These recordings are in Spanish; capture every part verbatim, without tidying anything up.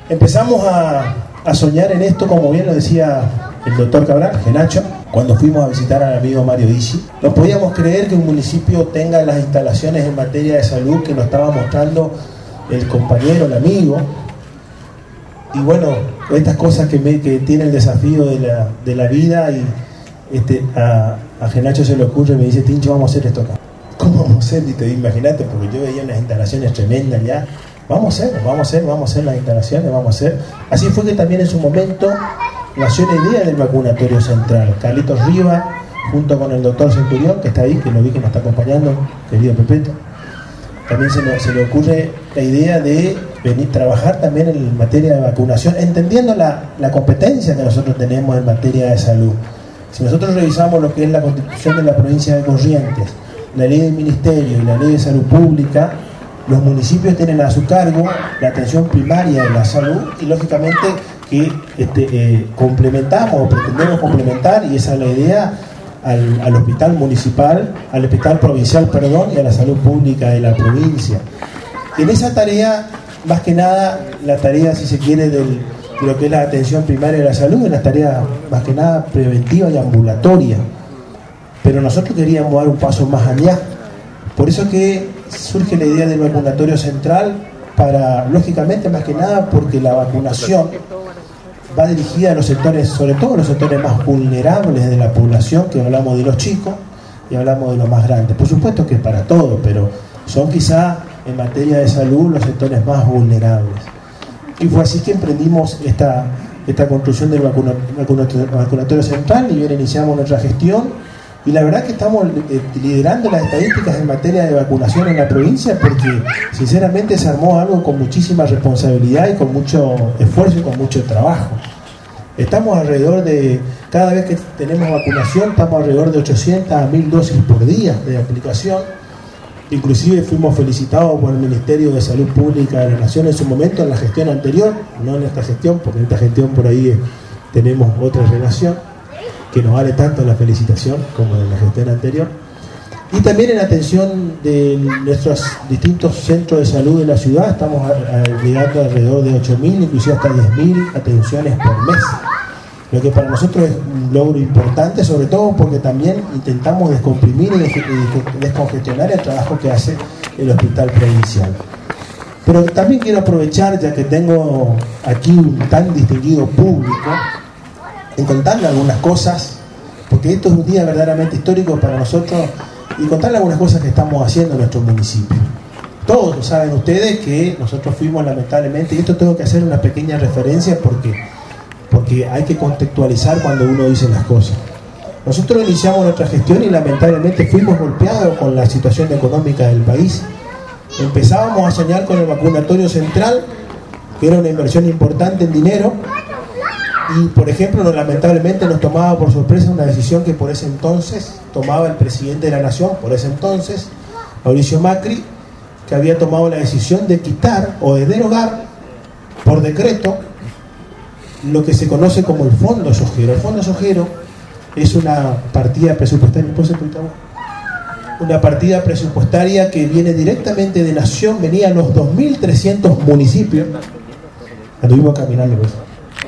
Empezamos a, a soñar en esto, como bien lo decía el doctor Cabral, Genacho, cuando fuimos a visitar al amigo Mario Dicci. No podíamos creer que un municipio tenga las instalaciones en materia de salud que nos estaba mostrando el compañero, el amigo. Y bueno, estas cosas que, me, que tiene el desafío de la, de la vida, y este, a, a Genacho se le ocurre y me dice: Tincho, vamos a hacer esto acá. ¿Cómo vamos a hacer? Y te imagínate, porque yo veía unas instalaciones tremendas ya. Vamos a hacer, vamos a hacer, vamos a hacer las instalaciones, vamos a hacer. Así fue que también en su momento nació la idea del vacunatorio central. Carlitos Riva, junto con el doctor Centurión, que está ahí, que lo vi que nos está acompañando, querido Pepeto, también se, nos, se le ocurre la idea de venir a trabajar también en materia de vacunación, entendiendo la, la competencia que nosotros tenemos en materia de salud. Si nosotros revisamos lo que es la Constitución de la provincia de Corrientes, la ley del Ministerio y la ley de Salud Pública, los municipios tienen a su cargo la atención primaria de la salud, y lógicamente que este, eh, complementamos o pretendemos complementar, y esa es la idea, al, al hospital municipal, al hospital provincial, perdón, y a la salud pública de la provincia. En esa tarea, más que nada, la tarea, si se quiere, del, de lo que es la atención primaria de la salud, es una tarea más que nada preventiva y ambulatoria. Pero nosotros queríamos dar un paso más allá. Por eso que surge la idea del vacunatorio central, para, lógicamente, más que nada, porque la vacunación va dirigida a los sectores, sobre todo los sectores más vulnerables de la población, que hablamos de los chicos y hablamos de los más grandes. Por supuesto que es para todo, pero son quizá en materia de salud los sectores más vulnerables. Y fue así que emprendimos esta, esta construcción del vacuna, vacunatorio, vacunatorio central, y bien iniciamos nuestra gestión. Y la verdad que estamos liderando las estadísticas en materia de vacunación en la provincia, porque sinceramente se armó algo con muchísima responsabilidad y con mucho esfuerzo y con mucho trabajo. Estamos alrededor de, cada vez que tenemos vacunación, estamos alrededor de ochocientas a mil dosis por día de aplicación. Inclusive fuimos felicitados por el Ministerio de Salud Pública de la Nación en su momento, en la gestión anterior, no en esta gestión, porque en esta gestión por ahí tenemos otra relación, que nos vale tanto la felicitación como en la gestión anterior. Y también en atención de nuestros distintos centros de salud de la ciudad, estamos llegando alrededor de ocho mil, inclusive hasta diez mil atenciones por mes, lo que para nosotros es un logro importante, sobre todo porque también intentamos descomprimir y descongestionar el trabajo que hace el hospital provincial. Pero también quiero aprovechar, ya que tengo aquí un tan distinguido público, en contarle algunas cosas, porque esto es un día verdaderamente histórico para nosotros, y contarle algunas cosas que estamos haciendo en nuestro municipio. Todos saben ustedes que nosotros fuimos, lamentablemente, y esto tengo que hacer una pequeña referencia porque, porque hay que contextualizar cuando uno dice las cosas. Nosotros iniciamos nuestra gestión y lamentablemente fuimos golpeados con la situación económica del país. Empezábamos a soñar con el vacunatorio central, que era una inversión importante en dinero. Y, por ejemplo, no, lamentablemente nos tomaba por sorpresa una decisión que por ese entonces tomaba el presidente de la Nación, por ese entonces, Mauricio Macri, que había tomado la decisión de quitar o de derogar por decreto lo que se conoce como el Fondo Sojero. El Fondo Sojero es una partida presupuestaria, una partida presupuestaria que viene directamente de Nación, venía a los dos mil trescientos municipios, anduvimos caminando pues.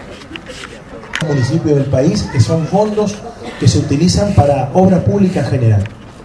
municipios del país, que son fondos que se utilizan para obra pública en general.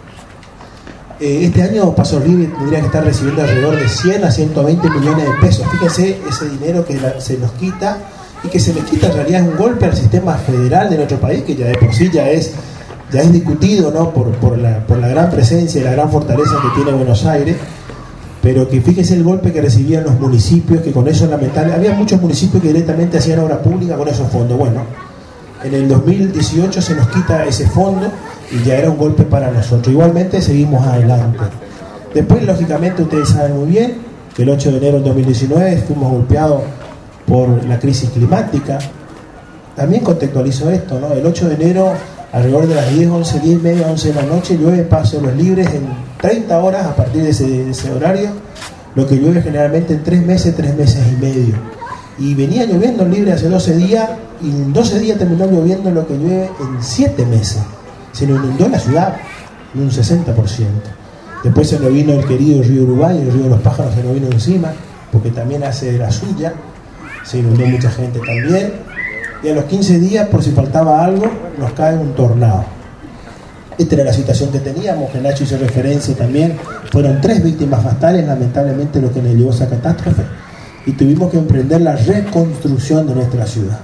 Eh, este año Paso Libre tendría que estar recibiendo alrededor de cien a ciento veinte millones de pesos. Fíjense ese dinero que la, se nos quita, y que se le quita en realidad es un golpe al sistema federal de nuestro país, que ya de por sí ya es, ya es discutido, ¿no? por, por, la, por la gran presencia y la gran fortaleza que tiene Buenos Aires. Pero que fíjese el golpe que recibían los municipios, que con eso lamentable, había muchos municipios que directamente hacían obra pública con esos fondos. Bueno, en el dos mil dieciocho se nos quita ese fondo y ya era un golpe para nosotros. Igualmente seguimos adelante. Después, lógicamente, ustedes saben muy bien que el ocho de enero del dos mil diecinueve fuimos golpeados por la crisis climática. También contextualizo esto, ¿no? El ocho de enero, alrededor de las diez, once, diez y media, once de la noche, llueve Pasos los Libres en treinta horas a partir de ese, de ese horario, lo que llueve generalmente en tres meses, tres meses y medio. Y venía lloviendo en Libre hace doce días, y en doce días terminó lloviendo lo que llueve en siete meses. Se nos inundó la ciudad en un sesenta por ciento. Después se nos vino el querido río Uruguay, el río de los Pájaros se nos vino encima, porque también hace de la suya. se inundó mucha gente también, y a los quince días, por si faltaba algo, nos cae un tornado. Esta era la situación que teníamos, que Nacho hizo referencia también. Fueron tres víctimas fatales, lamentablemente, lo que nos llevó a esa catástrofe, y tuvimos que emprender la reconstrucción de nuestra ciudad.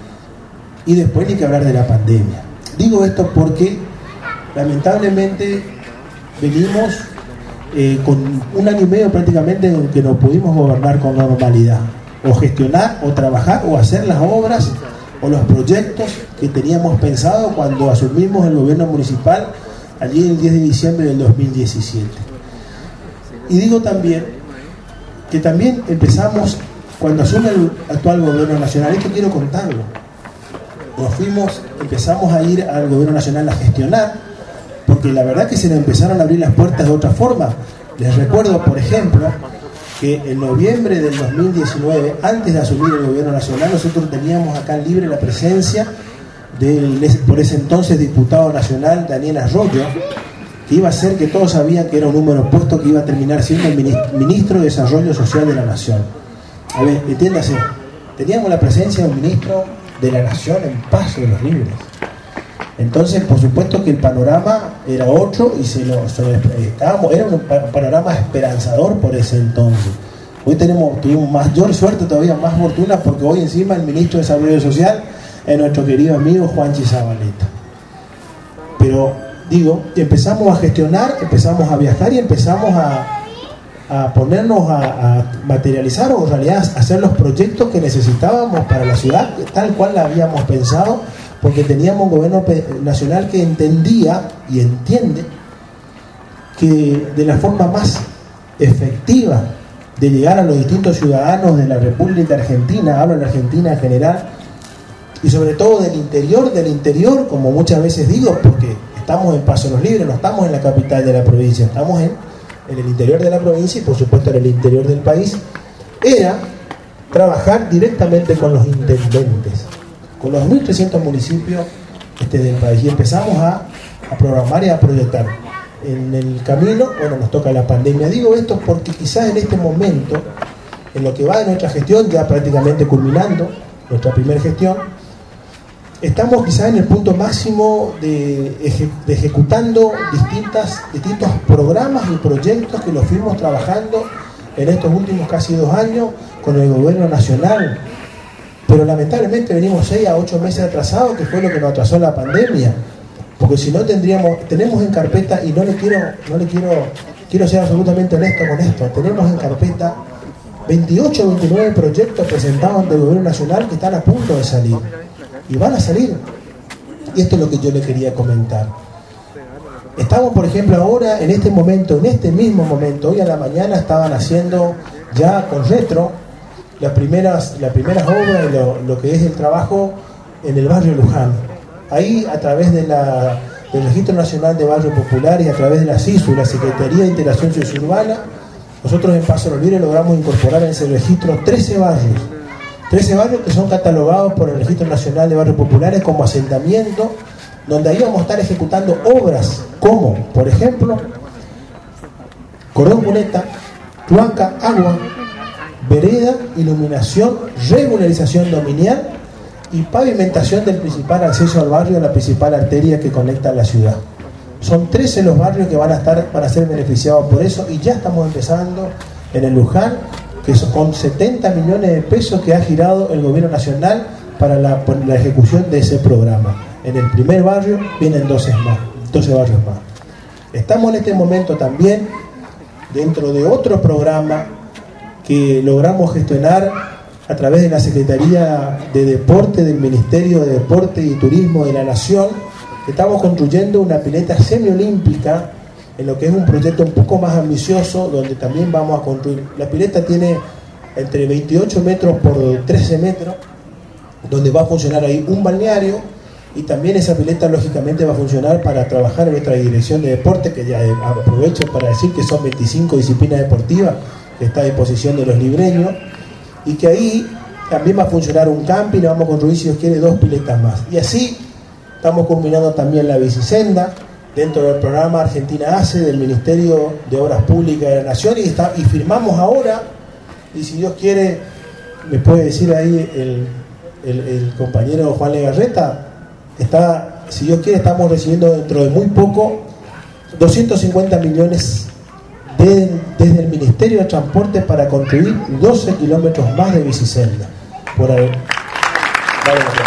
Y después ni que hablar de la pandemia. Digo esto porque lamentablemente venimos eh, con un año y medio prácticamente en que no pudimos gobernar con normalidad, o gestionar, o trabajar, o hacer las obras o los proyectos que teníamos pensado cuando asumimos el gobierno municipal allí el diez de diciembre del dos mil diecisiete. Y digo también que también empezamos, cuando asume el actual gobierno nacional, esto quiero contarlo, nos fuimos, empezamos a ir al gobierno nacional a gestionar, porque la verdad que se nos empezaron a abrir las puertas de otra forma. Les recuerdo, por ejemplo, que en noviembre del dos mil diecinueve, antes de asumir el gobierno nacional, nosotros teníamos acá en Libre la presencia del, por ese entonces, diputado nacional Daniel Arroyo, que iba a ser, que todos sabían que era un número puesto, que iba a terminar siendo el ministro de Desarrollo Social de la Nación. A ver, entiéndase, teníamos la presencia de un ministro de la Nación en Paso de los Libres. Entonces, por supuesto que el panorama era otro y se lo, se lo estábamos, era un panorama esperanzador por ese entonces. Hoy tenemos, tuvimos mayor suerte, todavía más fortuna, porque hoy encima el ministro de Desarrollo Social es nuestro querido amigo Juanchi Zabaleta. Pero digo, empezamos a gestionar, empezamos a viajar y empezamos a, a ponernos a, a materializar, o en realidad a hacer los proyectos que necesitábamos para la ciudad, tal cual la habíamos pensado, porque teníamos un gobierno nacional que entendía y entiende que de la forma más efectiva de llegar a los distintos ciudadanos de la República Argentina, hablo de la Argentina en general, y sobre todo del interior, del interior, como muchas veces digo, porque estamos en Paso de los Libres, no estamos en la capital de la provincia, estamos en, en el interior de la provincia y por supuesto en el interior del país, era trabajar directamente con los intendentes, con los mil trescientos municipios este, del país, y empezamos a, a programar y a proyectar. En el camino, bueno, nos toca la pandemia. Digo esto porque quizás en este momento, en lo que va de nuestra gestión, ya prácticamente culminando nuestra primera gestión, estamos quizás en el punto máximo de, eje, de ejecutando distintas, distintos programas y proyectos que los fuimos trabajando en estos últimos casi dos años con el gobierno nacional. Pero lamentablemente venimos seis a ocho meses atrasados, que fue lo que nos atrasó la pandemia, porque si no tendríamos, tenemos en carpeta, y no le quiero, no le quiero, quiero ser absolutamente honesto con esto, tenemos en carpeta veintiocho o veintinueve proyectos presentados ante el gobierno nacional que están a punto de salir, y van a salir, y esto es lo que yo le quería comentar. Estamos, por ejemplo, ahora, en este momento, en este mismo momento, hoy a la mañana estaban haciendo ya con Retro las primeras, las primeras obras, lo, lo que es el trabajo en el barrio Luján. Ahí, a través de la, del Registro Nacional de Barrios Populares y a través de la SISU, la Secretaría de Integración Sociourbana, nosotros en Paso de los Libres logramos incorporar en ese registro trece barrios. trece barrios que son catalogados por el Registro Nacional de Barrios Populares como asentamiento, donde ahí vamos a estar ejecutando obras como, por ejemplo, cordón cuneta, cloaca, agua, vereda, iluminación, regularización dominial y pavimentación del principal acceso al barrio, la principal arteria que conecta a la ciudad. Son trece los barrios que van a estar, van a ser beneficiados por eso, y ya estamos empezando en el Luján, que son con setenta millones de pesos que ha girado el gobierno nacional para la, para la ejecución de ese programa. En el primer barrio vienen doce más, doce barrios más. Estamos en este momento también dentro de otro programa que logramos gestionar a través de la Secretaría de Deporte del Ministerio de Deporte y Turismo de la Nación. Estamos construyendo una pileta semiolímpica en lo que es un proyecto un poco más ambicioso, donde también vamos a construir. La pileta tiene entre veintiocho metros por trece metros, donde va a funcionar ahí un balneario, y también esa pileta lógicamente va a funcionar para trabajar en nuestra dirección de deporte, que ya aprovecho para decir que son veinticinco disciplinas deportivas que está a disposición de los libreños, y que ahí también va a funcionar un camping, y vamos a construir, si Dios quiere, dos piletas más. Y así estamos culminando también la bicisenda dentro del programa Argentina Hace del Ministerio de Obras Públicas de la Nación, y, está, y firmamos ahora, y si Dios quiere, me puede decir ahí el, el, el compañero Juan Legarreta, está, si Dios quiere, estamos recibiendo dentro de muy poco doscientos cincuenta millones de, desde el Ministerio de Transporte para construir doce kilómetros más de bicicenda. Por ahí. Vale, vale.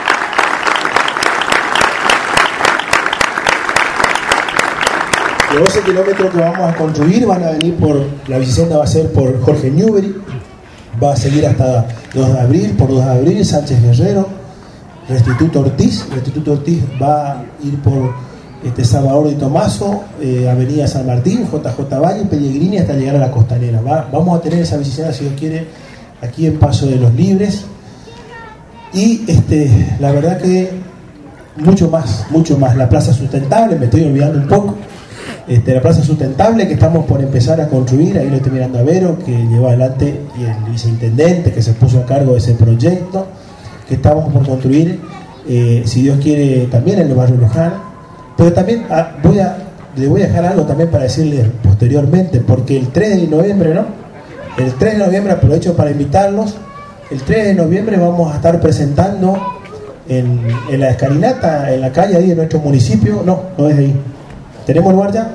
Los doce kilómetros que vamos a construir van a venir por, la bicicenda va a ser por Jorge Newbery, va a seguir hasta dos de abril, por dos de abril, Sánchez Guerrero, Restituto Ortiz, Restituto Ortiz va a ir por este, Salvador y Tomaso, eh, Avenida San Martín, J J Valle, Pellegrini hasta llegar a la Costanera. Va, vamos a tener esa bicicenda, si Dios quiere, aquí en Paso de los Libres. Y este, la verdad que mucho más, mucho más. La Plaza Sustentable, me estoy olvidando un poco. Este, la Plaza Sustentable que estamos por empezar a construir, ahí lo estoy mirando a Vero, que llevó adelante, y el viceintendente que se puso a cargo de ese proyecto, que estamos por construir, eh, si Dios quiere, también en el barrio Luján. Pero también ah, voy a, le voy a dejar algo también para decirle posteriormente, porque el tres de noviembre, ¿no? El tres de noviembre, aprovecho para invitarlos, el tres de noviembre vamos a estar presentando en, en la escalinata, en la calle ahí de nuestro municipio, no, no es de ahí. ¿Tenemos lugar ya?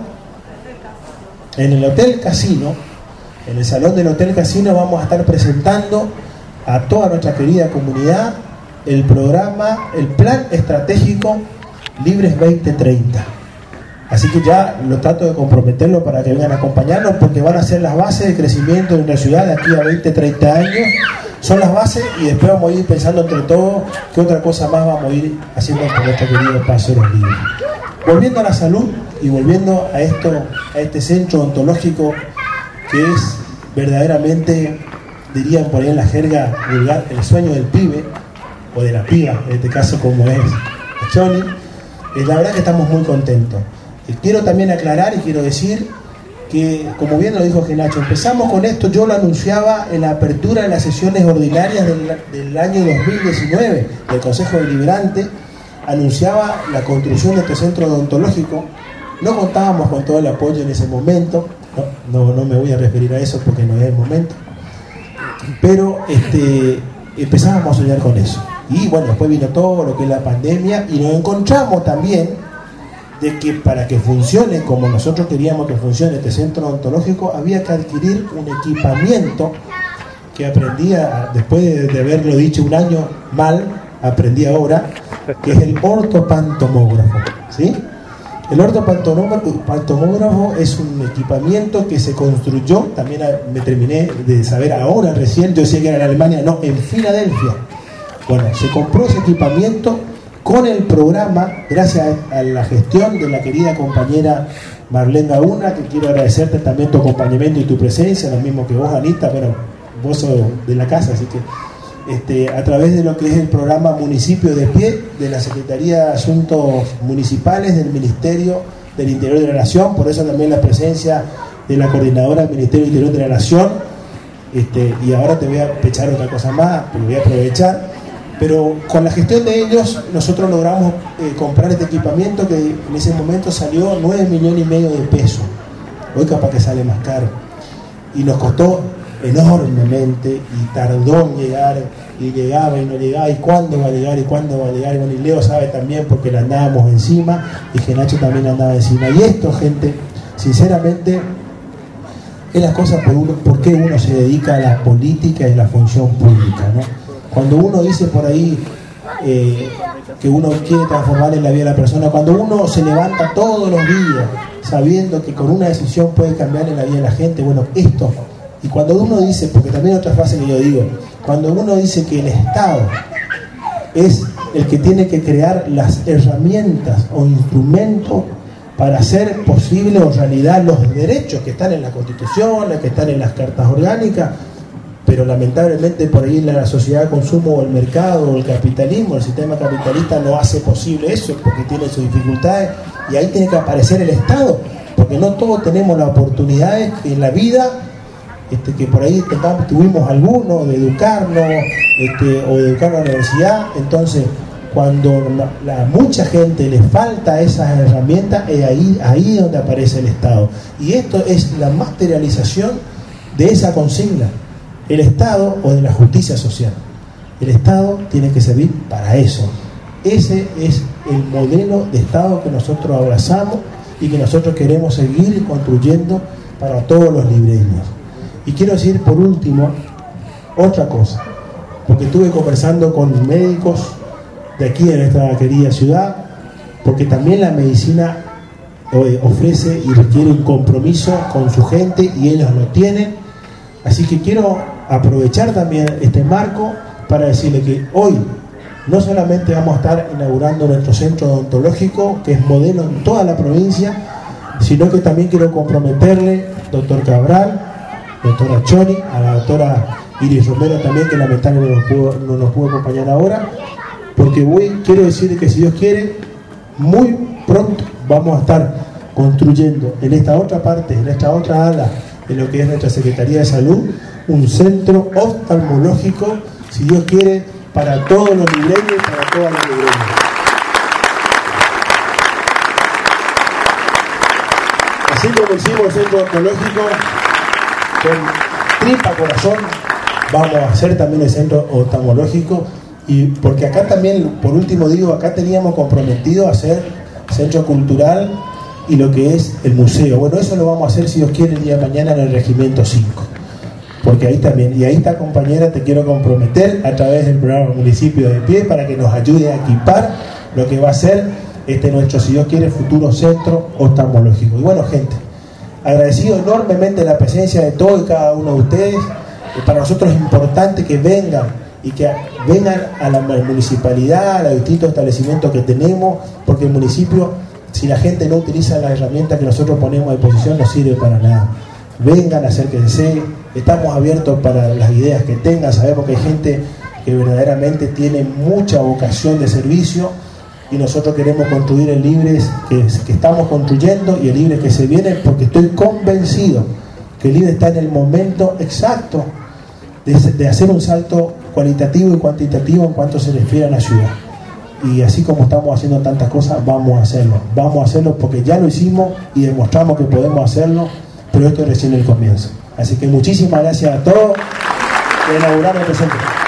En el Hotel Casino, en el salón del Hotel Casino vamos a estar presentando a toda nuestra querida comunidad el programa, el plan estratégico Libres veinte treinta. Así que ya lo trato de comprometerlo para que vengan a acompañarnos, porque van a ser las bases de crecimiento de una ciudad de aquí a veinte, treinta años. Son las bases, y después vamos a ir pensando entre todos qué otra cosa más vamos a ir haciendo por nuestro querido Paso de los Libres. Volviendo a la salud y volviendo a esto, a este centro odontológico que es verdaderamente, dirían por ahí en la jerga vulgar, el sueño del pibe o de la piba, en este caso como es Choni, eh, la verdad que estamos muy contentos. Eh, quiero también aclarar y quiero decir que, como bien lo dijo Genacho, empezamos con esto, yo lo anunciaba en la apertura de las sesiones ordinarias del, del año dos mil diecinueve del Consejo Deliberante, anunciaba la construcción de este centro odontológico. No contábamos con todo el apoyo en ese momento, no, no, no me voy a referir a eso porque no es el momento, pero este, empezábamos a soñar con eso. Y bueno, después vino todo lo que es la pandemia y nos encontramos también de que para que funcione como nosotros queríamos que funcione este centro odontológico había que adquirir un equipamiento que aprendí a, después de, de haberlo dicho un año mal, aprendí ahora, que es el ortopantomógrafo, ¿sí? El ortopantomógrafo es un equipamiento que se construyó, también me terminé de saber ahora recién, yo decía que era en Alemania, no, en Filadelfia. Bueno, se compró ese equipamiento con el programa, gracias a la gestión de la querida compañera Marlene Gauna, que quiero agradecerte también tu acompañamiento y tu presencia, lo mismo que vos, Anita, bueno, vos sos de la casa, así que Este, a través de lo que es el programa Municipio de Pie de la Secretaría de Asuntos Municipales del Ministerio del Interior de la Nación, por eso también la presencia de la coordinadora del Ministerio del Interior de la Nación. Este, y ahora te voy a pechar otra cosa más, pero voy a aprovechar, pero con la gestión de ellos nosotros logramos eh, comprar este equipamiento que en ese momento salió nueve millones y medio de pesos, hoy capaz que sale más caro, y nos costó enormemente y tardó en llegar, y llegaba y no llegaba, y cuándo va a llegar y cuándo va a llegar, y bueno, y Leo sabe también porque le andábamos encima, y Genacho también andaba encima, y esto, gente, sinceramente es las cosas por, uno, por qué uno se dedica a la política y la función pública, ¿no? Cuando uno dice por ahí eh, que uno quiere transformar en la vida de la persona, cuando uno se levanta todos los días sabiendo que con una decisión puede cambiar en la vida de la gente, bueno, esto. Y cuando uno dice, porque también otra frase que yo digo, cuando uno dice que el Estado es el que tiene que crear las herramientas o instrumentos para hacer posible o realidad los derechos que están en la Constitución, que están en las cartas orgánicas, pero lamentablemente por ahí la sociedad de consumo o el mercado o el capitalismo, el sistema capitalista no hace posible eso porque tiene sus dificultades, y ahí tiene que aparecer el Estado, porque no todos tenemos las oportunidades en la vida. Este, que por ahí tuvimos algunos de educarnos este, o de educar en la universidad. Entonces cuando la, la, mucha gente le falta esas herramientas, es ahí, ahí donde aparece el Estado, y esto es la materialización de esa consigna, el Estado o de la justicia social. El Estado tiene que servir para eso. Ese es el modelo de Estado que nosotros abrazamos y que nosotros queremos seguir construyendo para todos los libreños. Y quiero decir por último otra cosa, porque estuve conversando con médicos de aquí de nuestra querida ciudad, porque también la medicina ofrece y requiere un compromiso con su gente y ellos lo tienen. Así que quiero aprovechar también este marco para decirle que hoy no solamente vamos a estar inaugurando nuestro centro odontológico, que es modelo en toda la provincia, sino que también quiero comprometerle, doctor Cabral, doctora Choni, a la doctora Iris Romero también, que lamentablemente no nos pudo, no nos pudo acompañar ahora, porque voy, quiero decirle que si Dios quiere, muy pronto vamos a estar construyendo en esta otra parte, en esta otra ala de lo que es nuestra Secretaría de Salud, un centro oftalmológico, si Dios quiere, para todos los libreños y para todas las libreñas. Así como hicimos el centro oftalmológico, con tripa corazón, vamos a hacer también el centro oftalmológico, y porque acá también, por último digo, acá teníamos comprometido a hacer centro cultural y lo que es el museo. Bueno, eso lo vamos a hacer si Dios quiere el día de mañana en el Regimiento cinco. Porque ahí también, y ahí está, compañera, te quiero comprometer a través del programa Municipio de Pie para que nos ayude a equipar lo que va a ser este nuestro, si Dios quiere, futuro centro oftalmológico. Y bueno, gente, agradecido enormemente la presencia de todos y cada uno de ustedes. Para nosotros es importante que vengan y que vengan a la municipalidad, a los distintos establecimientos que tenemos, porque el municipio, si la gente no utiliza las herramientas que nosotros ponemos a disposición, no sirve para nada. Vengan, acérquense, estamos abiertos para las ideas que tengan, sabemos que hay gente que verdaderamente tiene mucha vocación de servicio y nosotros queremos construir el Libres que, que estamos construyendo y el Libres que se viene, porque estoy convencido que el Libres está en el momento exacto de, de hacer un salto cualitativo y cuantitativo en cuanto se refiere a la ciudad. Y así como estamos haciendo tantas cosas, vamos a hacerlo. Vamos a hacerlo porque ya lo hicimos y demostramos que podemos hacerlo, pero esto es recién el comienzo. Así que muchísimas gracias a todos por inaugurar nuestro centro.